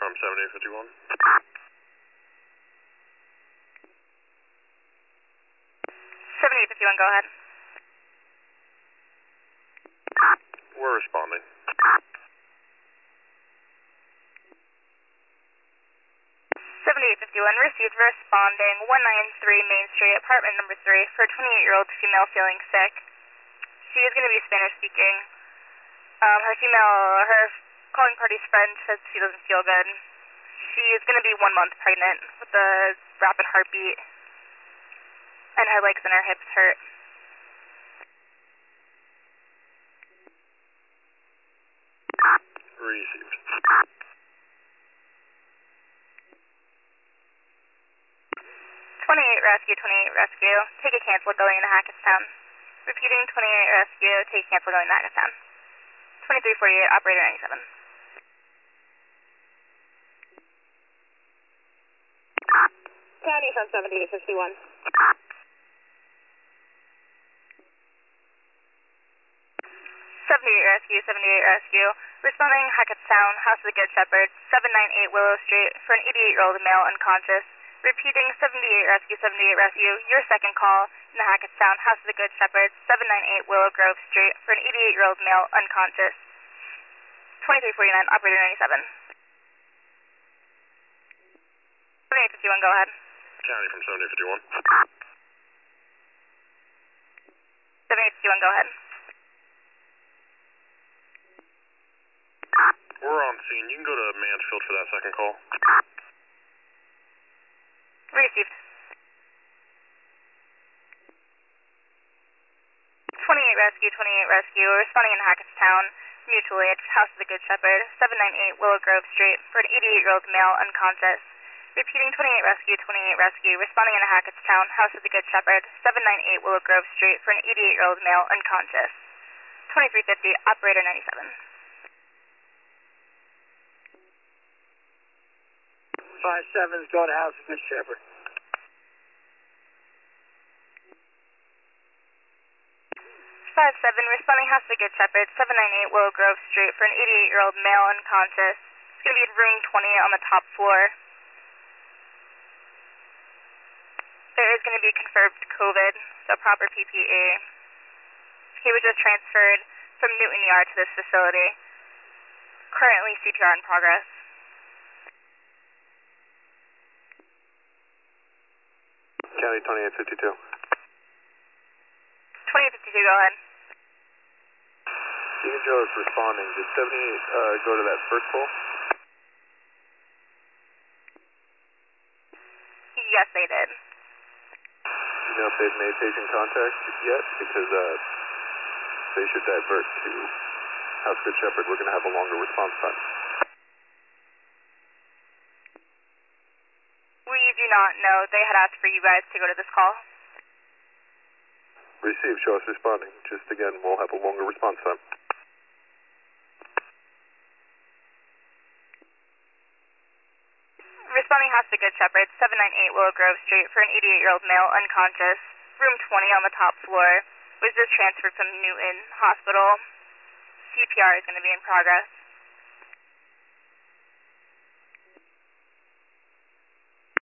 from 7851. 7851, go ahead. We're responding. 7851, received responding 193 Main Street, apartment number 3, for a 28-year-old female feeling sick. She is going to be Spanish speaking. Her calling party's friend says she doesn't feel good. She is going to be 1 month pregnant with a rapid heartbeat, and her legs and her hips hurt. Received. 28 rescue, 28 rescue. Take a cancel going into Hackettstown. Repeating, 28 rescue. Take a cancel going to Hackettstown. 2348, operator 97. County from 7851. 78 rescue, 78 rescue. Responding Hackettstown, House of the Good Shepherd, 798 Willow Street, for an 88-year-old male unconscious. Repeating, 78 rescue, 78 rescue. Your second call in the Hackettstown, House of the Good Shepherd, 798 Willow Grove Street, for an 88-year-old male unconscious. 2349, operator 97. 7851, go ahead. County from 7851. 7851, go ahead. We're on scene. You can go to Mansfield for that second call. Received. 28 rescue, 28 rescue. Responding in Hackettstown, mutual aid, House of the Good Shepherd, 798 Willow Grove Street, for an 88-year-old male unconscious. Repeating, 28 rescue, 28 rescue. Responding in Hackettstown, House of the Good Shepherd, 798 Willow Grove Street, for an 88-year-old male unconscious. 2350, operator 97. 57's going to House of Good Shepherd. 57, responding House of the Good Shepherd, 798 Willow Grove Street, for an 88-year-old male unconscious. It's going to be in room 20 on the top floor. There is going to be confirmed COVID, so proper PPE. He was just transferred from Newton Yard to this facility. Currently CPR in progress. County 2852. 2852, go ahead. Deacon Joe is responding. Did 78 go to that first call? Yes, they did. Do you know if they've made patient contact yet? Because they should divert to House Good Shepherd. We're going to have a longer response time. We do not know. They had asked for you guys to go to this call. Received. Show us responding. Just again, we'll have a longer response time. Responding House of the Good Shepherd, 798 Willow Grove Street, for an 88-year-old male unconscious. Room 20 on the top floor. Was just transferred from Newton Hospital. CPR is going to be in progress.